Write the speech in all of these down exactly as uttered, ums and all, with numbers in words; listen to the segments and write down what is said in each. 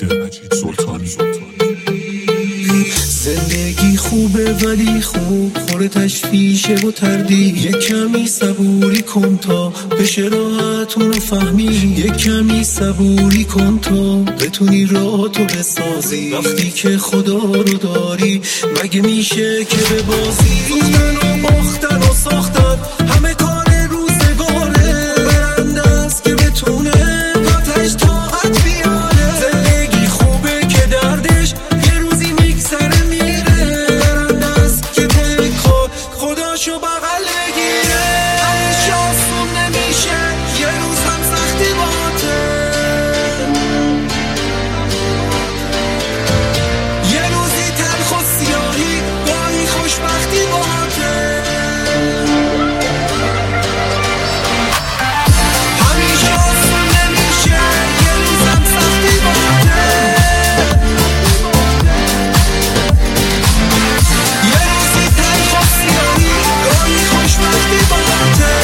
مجید سلطانی. زندگی خوبه ولی خوب خوره تشویشه و تردید. یک کمی صبوری کن تا بشه راحت اونو فهمی. یک کمی صبوری کن تا بتونی راه تو بسازی. وقتی که خدا رو داری مگه میشه که به بازی. سوختن و باختن و ساختن همه کار روزگاره. برنده است که بتونه آتش طاقت بیاره. زندگی خوبه که دردش یه روزی میگذره میره. برنده است که تکار خداشو بغل بگیره. همیشه آسون نمیشه، یه روز هم سختی باته. یه روزی تلخ و سیاهی گاهی خوشبختی باته. همیشه آسون نمیشه، یه روز هم سختی باته. یه روزی تلخ و سیاهی گاهی خوشبختی باته.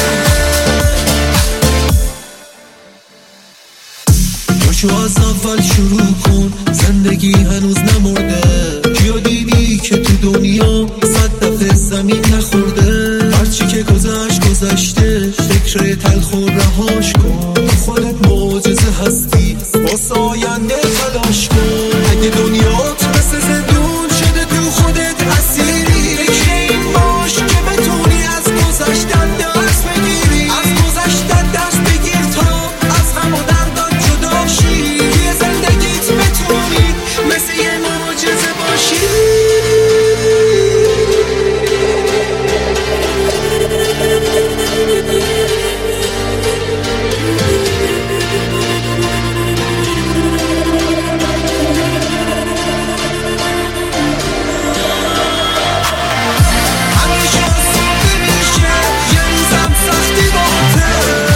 پاشو از اول شروع کن، زندگی هنوز نمرده. کیا دیدی که تو دنیا صد دفعه زمین نخورده؟ هرچی که گذشت گذشته، فکر تلخ و رهاش کن. خودت معجزه هستی، واسه آینده تلاش کن. اگه دنیات مثل زندون شده تو خودت اسیری، فکر این باش که بتونی از گذشتن درس بگیری. از گذشتن درس بگیر تا از غم و دردات جدا شی. توی زندگیت بتونی مثل یه معجزه باشی. همیشه آسون نمیشه، یه روز هم سختی باته.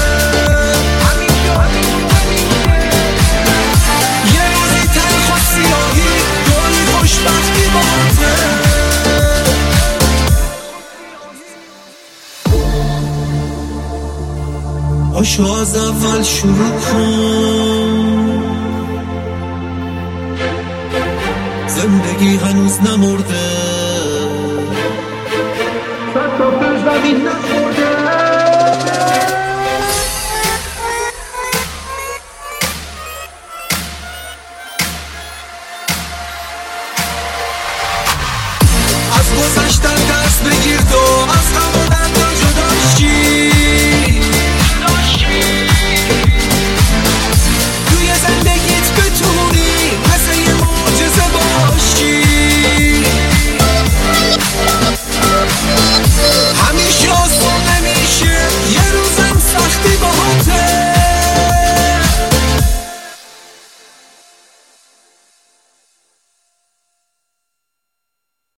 یه روزی تلخ و سیاهی گاهی خوشبختی باته. پاشو از اول شروع کن، زندگی هنوز نمرده. صد تا زمین نخورده.